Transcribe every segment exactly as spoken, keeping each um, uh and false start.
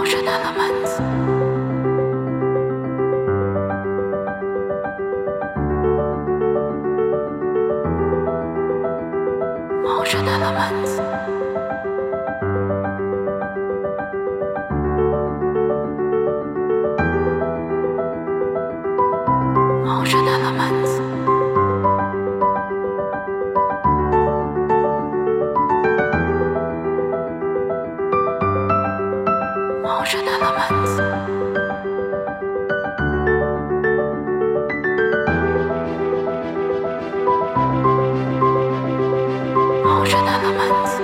Emotion elements. Motion elements. Motion elements. Motion elements. Motion elements.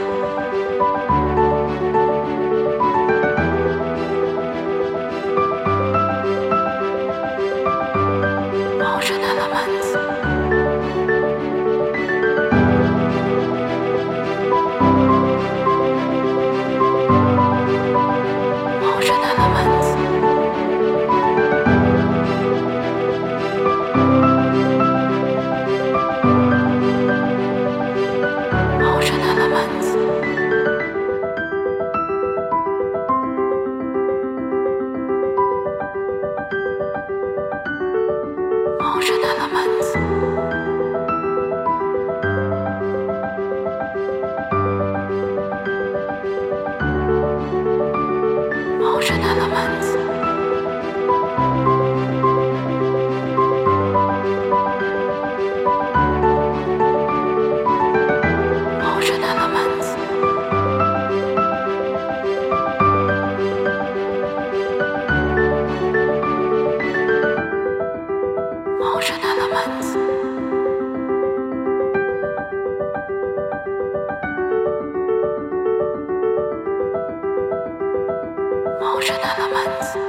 Motion elements. Motion elements. Motion elements. Motion elements. Motion elements. Motion elements. Motion elements. Motion elements.